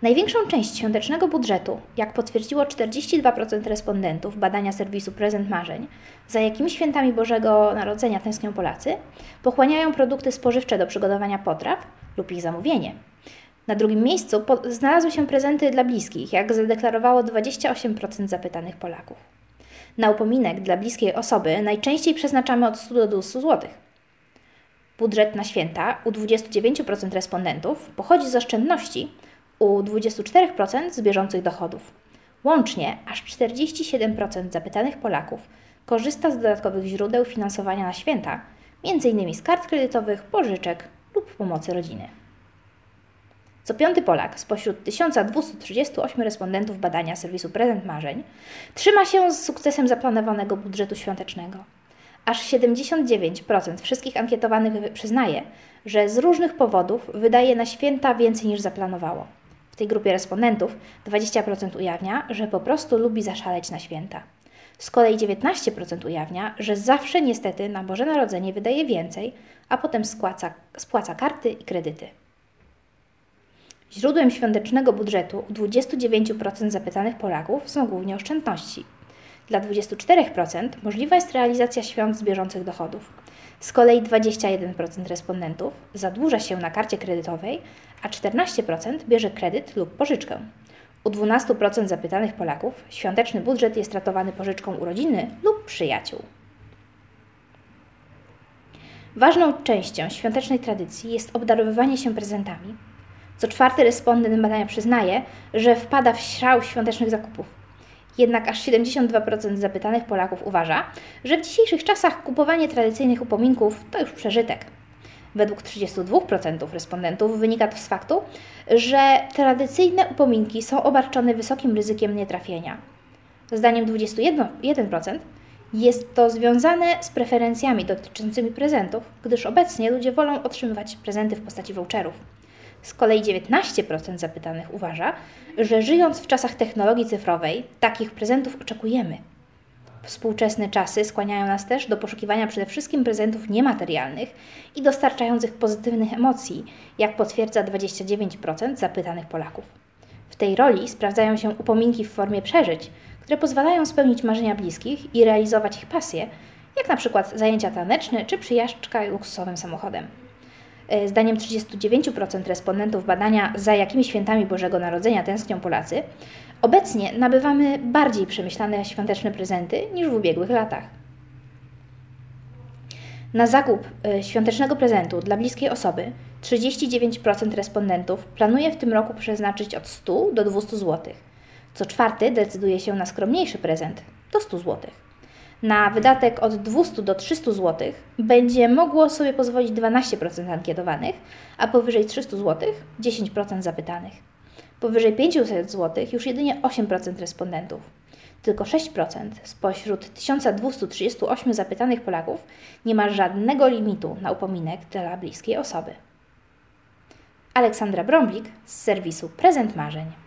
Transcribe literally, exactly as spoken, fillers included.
Największą część świątecznego budżetu, jak potwierdziło czterdzieści dwa procent respondentów badania serwisu Prezent Marzeń, za jakimi świętami Bożego Narodzenia tęsknią Polacy, pochłaniają produkty spożywcze do przygotowania potraw lub ich zamówienie. Na drugim miejscu po- znalazły się prezenty dla bliskich, jak zadeklarowało dwadzieścia osiem procent zapytanych Polaków. Na upominek dla bliskiej osoby najczęściej przeznaczamy od stu do dwustu złotych. Budżet na święta u dwudziestu dziewięciu procent respondentów pochodzi z oszczędności, u dwudziestu czterech procent z bieżących dochodów. Łącznie aż czterdzieści siedem procent zapytanych Polaków korzysta z dodatkowych źródeł finansowania na święta, między innymi z kart kredytowych, pożyczek lub pomocy rodziny. Co piąty Polak spośród tysiąc dwieście trzydzieści osiem respondentów badania serwisu Prezent Marzeń trzyma się z sukcesem zaplanowanego budżetu świątecznego. Aż siedemdziesiąt dziewięć procent wszystkich ankietowanych przyznaje, że z różnych powodów wydaje na święta więcej niż zaplanowało. W tej grupie respondentów dwadzieścia procent ujawnia, że po prostu lubi zaszaleć na święta. Z kolei dziewiętnaście procent ujawnia, że zawsze niestety na Boże Narodzenie wydaje więcej, a potem spłaca, spłaca karty i kredyty. Źródłem świątecznego budżetu u dwudziestu dziewięciu procent zapytanych Polaków są głównie oszczędności. Dla dwudziestu czterech procent możliwa jest realizacja świąt z bieżących dochodów. Z kolei dwadzieścia jeden procent respondentów zadłuża się na karcie kredytowej, a czternaście procent bierze kredyt lub pożyczkę. U dwunastu procent zapytanych Polaków świąteczny budżet jest ratowany pożyczką u rodziny lub przyjaciół. Ważną częścią świątecznej tradycji jest obdarowywanie się prezentami. Co czwarty respondent badania przyznaje, że wpada w szał świątecznych zakupów. Jednak aż siedemdziesiąt dwa procent zapytanych Polaków uważa, że w dzisiejszych czasach kupowanie tradycyjnych upominków to już przeżytek. Według trzydziestu dwóch procent respondentów wynika to z faktu, że tradycyjne upominki są obarczone wysokim ryzykiem nietrafienia. Zdaniem dwudziestu jeden procent jest to związane z preferencjami dotyczącymi prezentów, gdyż obecnie ludzie wolą otrzymywać prezenty w postaci voucherów. Z kolei dziewiętnaście procent zapytanych uważa, że żyjąc w czasach technologii cyfrowej, takich prezentów oczekujemy. Współczesne czasy skłaniają nas też do poszukiwania przede wszystkim prezentów niematerialnych i dostarczających pozytywnych emocji, jak potwierdza dwadzieścia dziewięć procent zapytanych Polaków. W tej roli sprawdzają się upominki w formie przeżyć, które pozwalają spełnić marzenia bliskich i realizować ich pasje, jak na przykład zajęcia taneczne czy przyjażdżka luksusowym samochodem. Zdaniem trzydziestu dziewięciu procent respondentów badania, za jakimi świętami Bożego Narodzenia tęsknią Polacy, obecnie nabywamy bardziej przemyślane świąteczne prezenty niż w ubiegłych latach. Na zakup świątecznego prezentu dla bliskiej osoby trzydzieści dziewięć procent respondentów planuje w tym roku przeznaczyć od stu do dwustu złotych. Co czwarty decyduje się na skromniejszy prezent do stu złotych. Na wydatek od dwustu do trzystu złotych będzie mogło sobie pozwolić dwanaście procent ankietowanych, a powyżej trzystu złotych dziesięć procent zapytanych. Powyżej pięciuset złotych już jedynie osiem procent respondentów. Tylko sześć procent spośród tysiąc dwieście trzydzieści osiem zapytanych Polaków nie ma żadnego limitu na upominek dla bliskiej osoby. Aleksandra Brąblik z serwisu Prezent Marzeń.